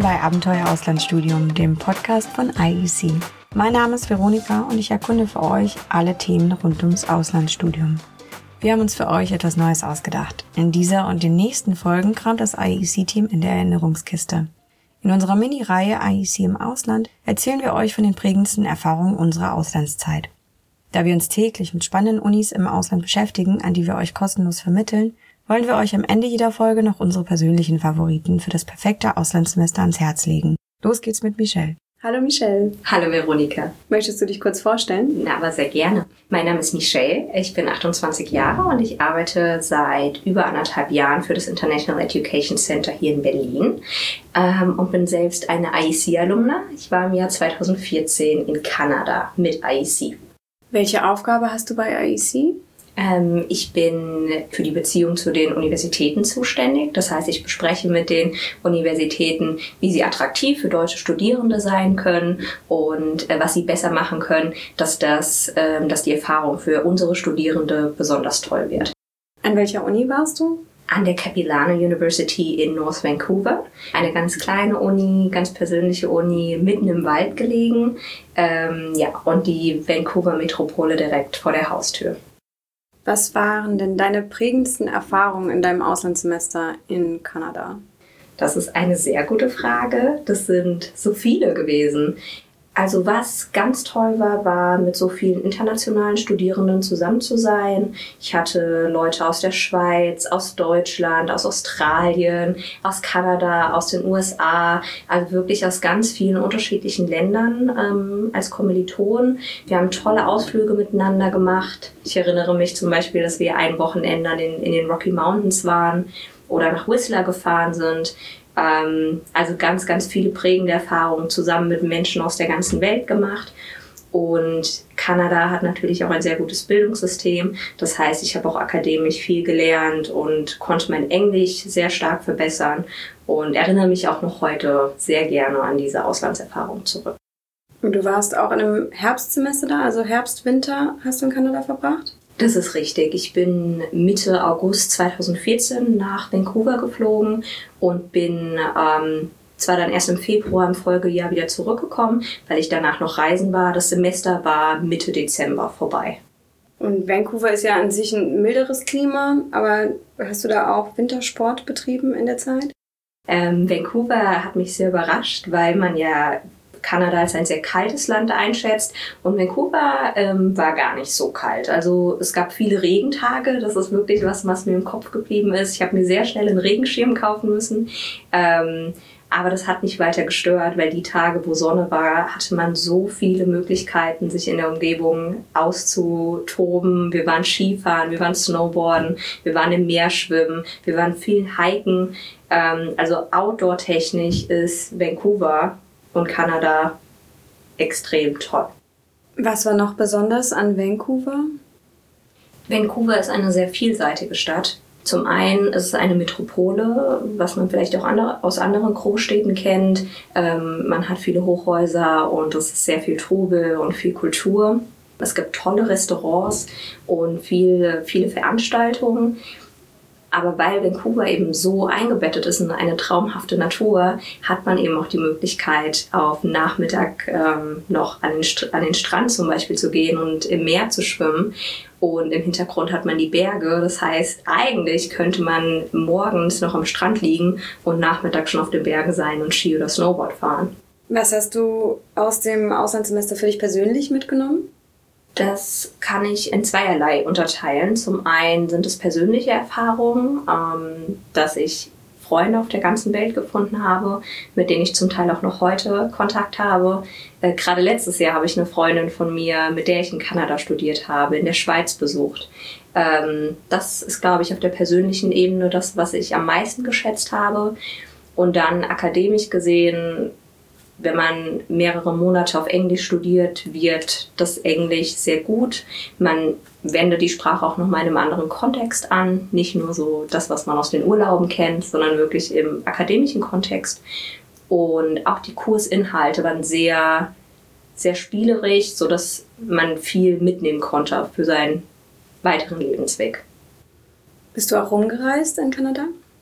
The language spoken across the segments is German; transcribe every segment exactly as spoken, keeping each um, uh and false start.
bei Abenteuer Auslandsstudium, dem Podcast von I E C. Mein Name ist Veronika und ich erkunde für euch alle Themen rund ums Auslandsstudium. Wir haben uns für euch etwas Neues ausgedacht. In dieser und den nächsten Folgen kramt das I E C-Team in der Erinnerungskiste. In unserer Mini-Reihe I E C im Ausland erzählen wir euch von den prägendsten Erfahrungen unserer Auslandszeit. Da wir uns täglich mit spannenden Unis im Ausland beschäftigen, an die wir euch kostenlos vermitteln, wollen wir euch am Ende jeder Folge noch unsere persönlichen Favoriten für das perfekte Auslandssemester ans Herz legen. Los geht's mit Michelle. Hallo Michelle. Hallo Veronika. Möchtest du dich kurz vorstellen? Na, aber sehr gerne. Mein Name ist Michelle, ich bin achtundzwanzig Jahre und ich arbeite seit über anderthalb Jahren für das International Education Center hier in Berlin ähm, und bin selbst eine I E C-Alumna. Ich war im Jahr zweitausendvierzehn in Kanada mit I E C. Welche Aufgabe hast du bei I E C? Ähm, ich bin für die Beziehung zu den Universitäten zuständig. Das heißt, ich bespreche mit den Universitäten, wie sie attraktiv für deutsche Studierende sein können und äh, was sie besser machen können, dass, das, äh, dass die Erfahrung für unsere Studierende besonders toll wird. An welcher Uni warst du? An der Capilano University in North Vancouver. Eine ganz kleine Uni, ganz persönliche Uni, mitten im Wald gelegen. Ähm, ja, und die Vancouver Metropole direkt vor der Haustür. Was waren denn deine prägendsten Erfahrungen in deinem Auslandssemester in Kanada? Das ist eine sehr gute Frage. Das sind so viele gewesen. Also was ganz toll war, war mit so vielen internationalen Studierenden zusammen zu sein. Ich hatte Leute aus der Schweiz, aus Deutschland, aus Australien, aus Kanada, aus den U S A, also wirklich aus ganz vielen unterschiedlichen Ländern ähm, als Kommilitonen. Wir haben tolle Ausflüge miteinander gemacht. Ich erinnere mich zum Beispiel, dass wir ein Wochenende in, in den Rocky Mountains waren oder nach Whistler gefahren sind. Also ganz, ganz viele prägende Erfahrungen zusammen mit Menschen aus der ganzen Welt gemacht. Und Kanada hat natürlich auch ein sehr gutes Bildungssystem. Das heißt, ich habe auch akademisch viel gelernt und konnte mein Englisch sehr stark verbessern und erinnere mich auch noch heute sehr gerne an diese Auslandserfahrung zurück. Und du warst auch in einem Herbstsemester da, also Herbst, Winter hast du in Kanada verbracht? Das ist richtig. Ich bin Mitte August zweitausendvierzehn nach Vancouver geflogen und bin ähm, zwar dann erst im Februar im Folgejahr wieder zurückgekommen, weil ich danach noch reisen war. Das Semester war Mitte Dezember vorbei. Und Vancouver ist ja an sich ein milderes Klima, aber hast du da auch Wintersport betrieben in der Zeit? Ähm, Vancouver hat mich sehr überrascht, weil man ja Kanada als ein sehr kaltes Land einschätzt und Vancouver ähm, war gar nicht so kalt. Also es gab viele Regentage, das ist wirklich was, was mir im Kopf geblieben ist. Ich habe mir sehr schnell einen Regenschirm kaufen müssen, ähm, aber das hat nicht weiter gestört, weil die Tage, wo Sonne war, hatte man so viele Möglichkeiten, sich in der Umgebung auszutoben. Wir waren Skifahren, wir waren Snowboarden, wir waren im Meer schwimmen, wir waren viel hiken. Ähm, also outdoor-technisch ist Vancouver und Kanada extrem toll. Was war noch besonders an Vancouver? Vancouver ist eine sehr vielseitige Stadt. Zum einen ist es eine Metropole, was man vielleicht auch andere, aus anderen Großstädten kennt. Ähm, man hat viele Hochhäuser und es ist sehr viel Trubel und viel Kultur. Es gibt tolle Restaurants und viel, viele Veranstaltungen. Aber weil Vancouver eben so eingebettet ist in eine traumhafte Natur, hat man eben auch die Möglichkeit, auf Nachmittag ähm, noch an den, St- an den Strand zum Beispiel zu gehen und im Meer zu schwimmen. Und im Hintergrund hat man die Berge. Das heißt, eigentlich könnte man morgens noch am Strand liegen und nachmittags schon auf den Bergen sein und Ski oder Snowboard fahren. Was hast du aus dem Auslandssemester für dich persönlich mitgenommen? Das kann ich in zweierlei unterteilen. Zum einen sind es persönliche Erfahrungen, ähm, dass ich Freunde auf der ganzen Welt gefunden habe, mit denen ich zum Teil auch noch heute Kontakt habe. Äh, gerade letztes Jahr habe ich eine Freundin von mir, mit der ich in Kanada studiert habe, in der Schweiz besucht. Ähm, das ist, glaube ich, auf der persönlichen Ebene das, was ich am meisten geschätzt habe. Und dann akademisch gesehen, wenn man mehrere Monate auf Englisch studiert, wird das Englisch sehr gut. Man wendet die Sprache auch nochmal in einem anderen Kontext an. Nicht nur so das, was man aus den Urlauben kennt, sondern wirklich im akademischen Kontext. Und auch die Kursinhalte waren sehr, sehr spielerisch, sodass man viel mitnehmen konnte für seinen weiteren Lebensweg. Bist du auch rumgereist in Kanada?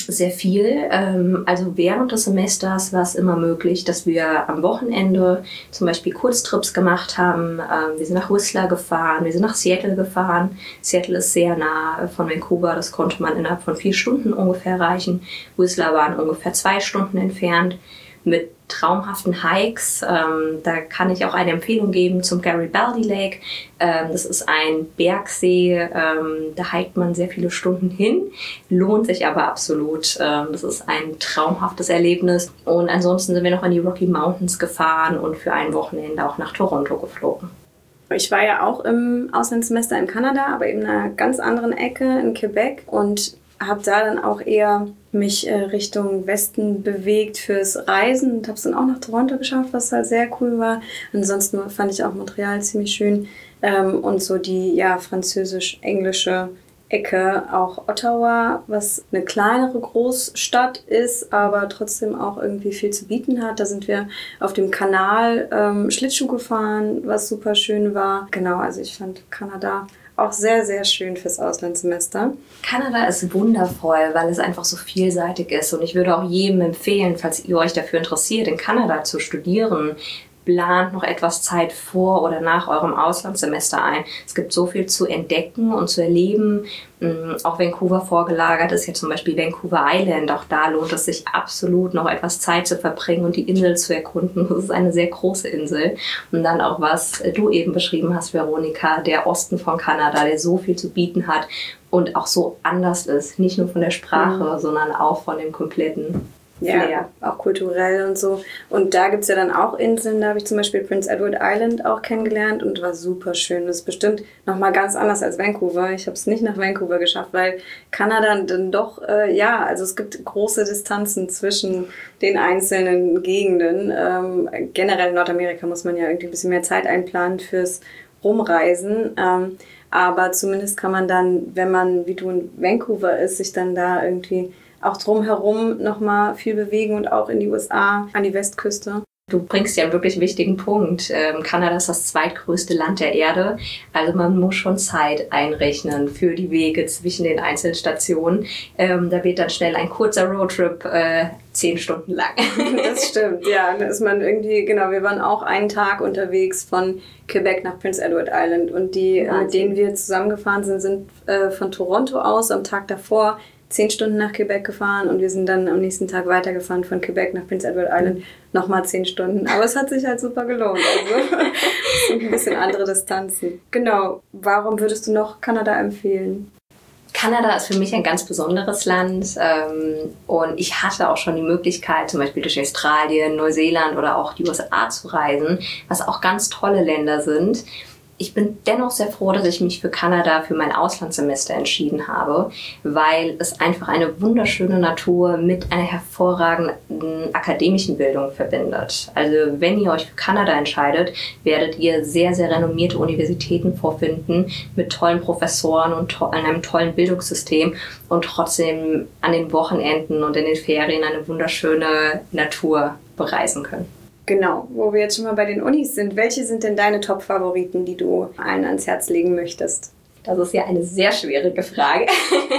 Sehr viel. Also während des Semesters war es immer möglich, dass wir am Wochenende zum Beispiel Kurztrips gemacht haben. Wir sind nach Whistler gefahren, wir sind nach Seattle gefahren. Seattle ist sehr nah von Vancouver, das konnte man innerhalb von vier Stunden ungefähr erreichen. Whistler waren ungefähr zwei Stunden entfernt mit traumhaften Hikes. Ähm, da kann ich auch eine Empfehlung geben zum Garibaldi Lake. Ähm, das ist ein Bergsee, ähm, da hiked man sehr viele Stunden hin, lohnt sich aber absolut. Ähm, das ist ein traumhaftes Erlebnis. Und ansonsten sind wir noch in die Rocky Mountains gefahren und für ein Wochenende auch nach Toronto geflogen. Ich war ja auch im Auslandssemester in Kanada, aber eben in einer ganz anderen Ecke in Quebec und habe da dann auch eher mich äh, Richtung Westen bewegt fürs Reisen und habe es dann auch nach Toronto geschafft, was halt sehr cool war. Ansonsten fand ich auch Montreal ziemlich schön ähm, und so die ja französisch-englische Ecke, auch Ottawa, was eine kleinere Großstadt ist, aber trotzdem auch irgendwie viel zu bieten hat. Da sind wir auf dem Kanal ähm, Schlittschuh gefahren, was super schön war. Genau, also ich fand Kanada auch sehr, sehr schön fürs Auslandssemester. Kanada ist wundervoll, weil es einfach so vielseitig ist. Und ich würde auch jedem empfehlen, falls ihr euch dafür interessiert, in Kanada zu studieren, plant noch etwas Zeit vor oder nach eurem Auslandssemester ein. Es gibt so viel zu entdecken und zu erleben. Auch Vancouver vorgelagert ist ja zum Beispiel Vancouver Island. Auch da lohnt es sich absolut, noch etwas Zeit zu verbringen und die Insel zu erkunden. Das ist eine sehr große Insel. Und dann auch, was du eben beschrieben hast, Veronika, der Osten von Kanada, der so viel zu bieten hat und auch so anders ist. Nicht nur von der Sprache, mhm. sondern auch von dem kompletten Ja, ja, auch kulturell und so. Und da gibt's ja dann auch Inseln, da habe ich zum Beispiel Prince Edward Island auch kennengelernt und war super schön. Das ist bestimmt nochmal ganz anders als Vancouver. Ich habe es nicht nach Vancouver geschafft, weil Kanada dann doch, äh, ja, also es gibt große Distanzen zwischen den einzelnen Gegenden. Ähm, generell in Nordamerika muss man ja irgendwie ein bisschen mehr Zeit einplanen fürs Rumreisen. Ähm, aber zumindest kann man dann, wenn man wie du in Vancouver ist, sich dann da irgendwie auch drumherum nochmal viel bewegen und auch in die U S A, an die Westküste. Du bringst ja einen wirklich wichtigen Punkt. Ähm, Kanada ist das zweitgrößte Land der Erde. Also man muss schon Zeit einrechnen für die Wege zwischen den einzelnen Stationen. Ähm, da wird dann schnell ein kurzer Roadtrip äh, zehn Stunden lang. Das stimmt, ja. Da ist man irgendwie, genau, wir waren auch einen Tag unterwegs von Quebec nach Prince Edward Island. Und die, Wahnsinn. Mit denen wir zusammengefahren sind, sind äh, von Toronto aus am Tag davor zehn Stunden nach Quebec gefahren und wir sind dann am nächsten Tag weitergefahren von Quebec nach Prince Edward Island, nochmal zehn Stunden. Aber es hat sich halt super gelohnt. Also es sind ein bisschen andere Distanzen. Genau. Warum würdest du noch Kanada empfehlen? Kanada ist für mich ein ganz besonderes Land ähm, und ich hatte auch schon die Möglichkeit, zum Beispiel durch Australien, Neuseeland oder auch die U S A zu reisen, was auch ganz tolle Länder sind. Ich bin dennoch sehr froh, dass ich mich für Kanada für mein Auslandssemester entschieden habe, weil es einfach eine wunderschöne Natur mit einer hervorragenden akademischen Bildung verbindet. Also wenn ihr euch für Kanada entscheidet, werdet ihr sehr, sehr renommierte Universitäten vorfinden mit tollen Professoren und to- einem tollen Bildungssystem und trotzdem an den Wochenenden und in den Ferien eine wunderschöne Natur bereisen können. Genau, wo wir jetzt schon mal bei den Unis sind. Welche sind denn deine Top-Favoriten, die du allen ans Herz legen möchtest? Das ist ja eine sehr schwierige Frage.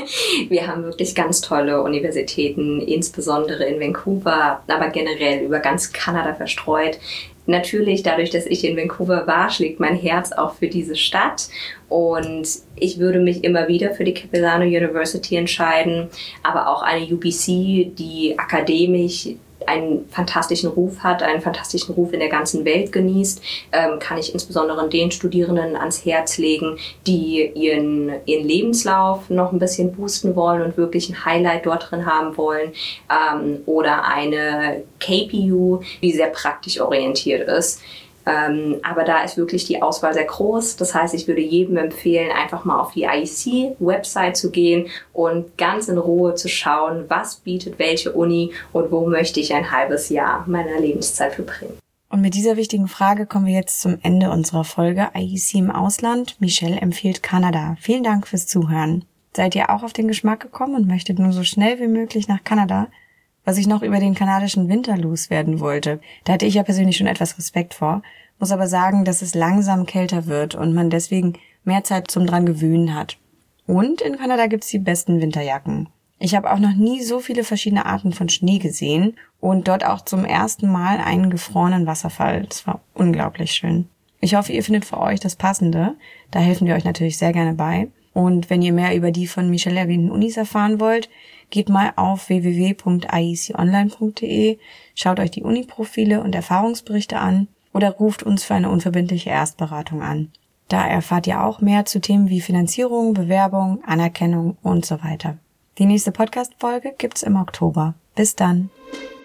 Wir haben wirklich ganz tolle Universitäten, insbesondere in Vancouver, aber generell über ganz Kanada verstreut. Natürlich, dadurch, dass ich in Vancouver war, schlägt mein Herz auch für diese Stadt. Und ich würde mich immer wieder für die Capilano University entscheiden, aber auch eine U B C, die akademisch einen fantastischen Ruf hat, einen fantastischen Ruf in der ganzen Welt genießt, ähm, kann ich insbesondere den Studierenden ans Herz legen, die ihren, ihren Lebenslauf noch ein bisschen boosten wollen und wirklich ein Highlight dort drin haben wollen, ähm, oder eine K P U, die sehr praktisch orientiert ist. Ähm, aber da ist wirklich die Auswahl sehr groß. Das heißt, ich würde jedem empfehlen, einfach mal auf die I E C-Website zu gehen und ganz in Ruhe zu schauen, was bietet welche Uni und wo möchte ich ein halbes Jahr meiner Lebenszeit verbringen. Und mit dieser wichtigen Frage kommen wir jetzt zum Ende unserer Folge I E C im Ausland. Michelle empfiehlt Kanada. Vielen Dank fürs Zuhören. Seid ihr auch auf den Geschmack gekommen und möchtet nur so schnell wie möglich nach Kanada? Was ich noch über den kanadischen Winter loswerden wollte, da hatte ich ja persönlich schon etwas Respekt vor, muss aber sagen, dass es langsam kälter wird und man deswegen mehr Zeit zum dran gewöhnen hat. Und in Kanada gibt's die besten Winterjacken. Ich habe auch noch nie so viele verschiedene Arten von Schnee gesehen und dort auch zum ersten Mal einen gefrorenen Wasserfall. Das war unglaublich schön. Ich hoffe, ihr findet für euch das Passende. Da helfen wir euch natürlich sehr gerne bei. Und wenn ihr mehr über die von Michelle erwähnten Unis erfahren wollt, geht mal auf w w w punkt i e c online punkt d e, schaut euch die Uni-Profile und Erfahrungsberichte an oder ruft uns für eine unverbindliche Erstberatung an. Da erfahrt ihr auch mehr zu Themen wie Finanzierung, Bewerbung, Anerkennung und so weiter. Die nächste Podcast-Folge gibt's im Oktober. Bis dann!